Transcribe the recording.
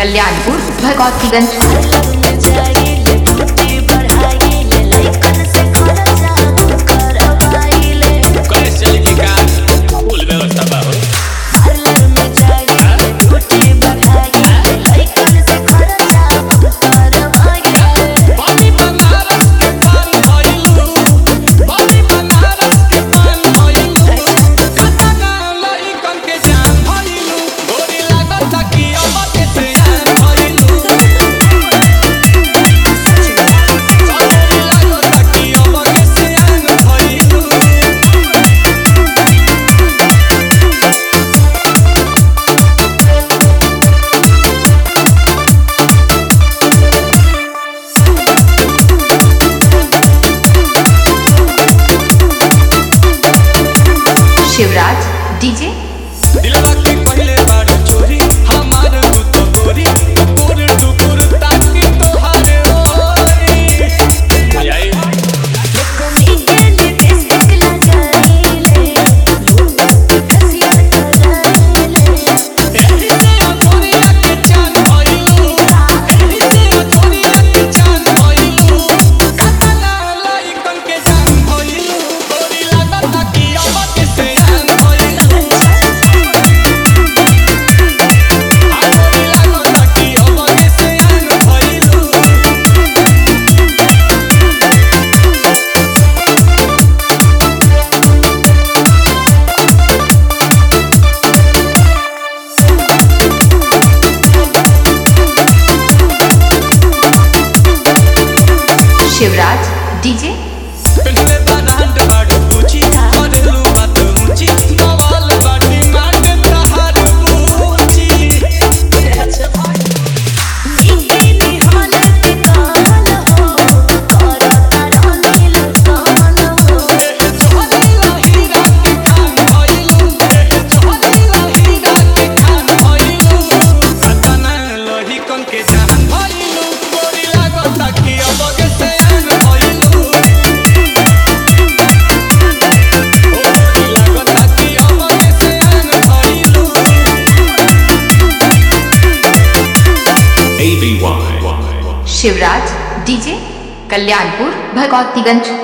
Kalyanpur Bhagwatiganj. Shivraj DJ दिलवा के पहले बार चोरी हमार गुत गोरी टुकुर टुकुर ताकि तोहार ओरी आई देखो मीठे टेस्ट लगाइले कसिया कराइले एही से अधोरिया के चांद भइलू एही से अधोरिया के चांद भइलू कतना लाइकन के जान भइलू गोरी लागत कि अब के से जान भइलू शिवराज डीजे पेन्हले बारांड बाड़ पूछी करेलू बात ऊंची कवाल बाटी मांग तहार पूछी मीठे निहाल के काल हो और तारा नील कान हो जोहरीला हीरा के खान भइलू जोहरीला हीरा के खान भइलू सतना लोही कन के जान भइलू गोरी लागत कि अब के से आन भइलू गोरी लागत कि अब के से आन भइलू AVY. शिवराज डीजे कल्याणपुर भगवतीगंज।